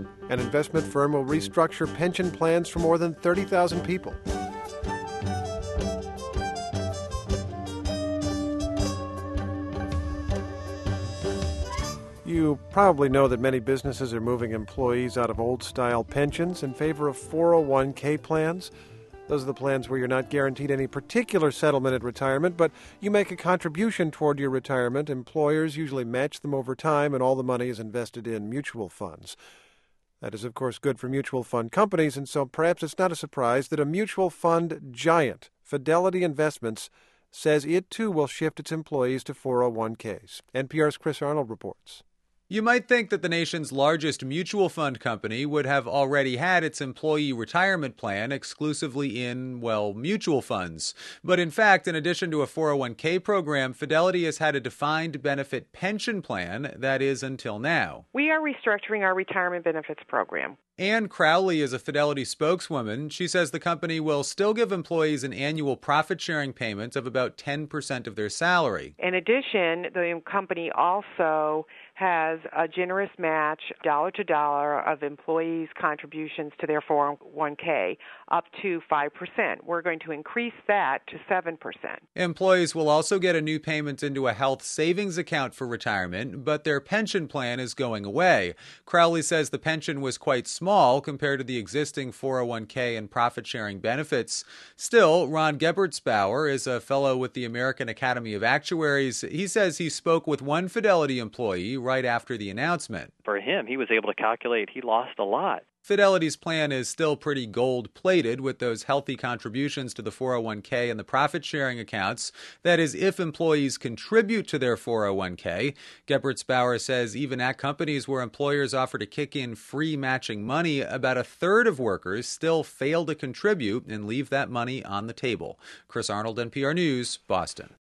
An investment firm will restructure pension plans for more than 30,000 people. You probably know that many businesses are moving employees out of old-style pensions in favor of 401k plans. Those are the plans where you're not guaranteed any particular settlement at retirement, but you make a contribution toward your retirement. Employers usually match them over time, and all the money is invested in mutual funds. That is, of course, good for mutual fund companies, and so perhaps it's not a surprise that a mutual fund giant, Fidelity Investments, says it too will shift its employees to 401ks. NPR's Chris Arnold reports. You might think that the nation's largest mutual fund company would have already had its employee retirement plan exclusively in, mutual funds. But in fact, in addition to a 401k program, Fidelity has had a defined benefit pension plan, that is, until now. We are restructuring our retirement benefits program. Ann Crowley is a Fidelity spokeswoman. She says the company will still give employees an annual profit-sharing payment of about 10% of their salary. In addition, the company also has a generous match, dollar to dollar, of employees' contributions to their 401k, up to 5%. We're going to increase that to 7%. Employees will also get a new payment into a health savings account for retirement, but their pension plan is going away. Crowley says the pension was quite small compared to the existing 401k and profit-sharing benefits. Still, Ron Gebertsbauer is a fellow with the American Academy of Actuaries. He says he spoke with one Fidelity employee right after the announcement. For him, he was able to calculate he lost a lot. Fidelity's plan is still pretty gold-plated with those healthy contributions to the 401k and the profit-sharing accounts. That is, if employees contribute to their 401k. Gebertsbauer says even at companies where employers offer to kick in free matching money, about a third of workers still fail to contribute and leave that money on the table. Chris Arnold, NPR News, Boston.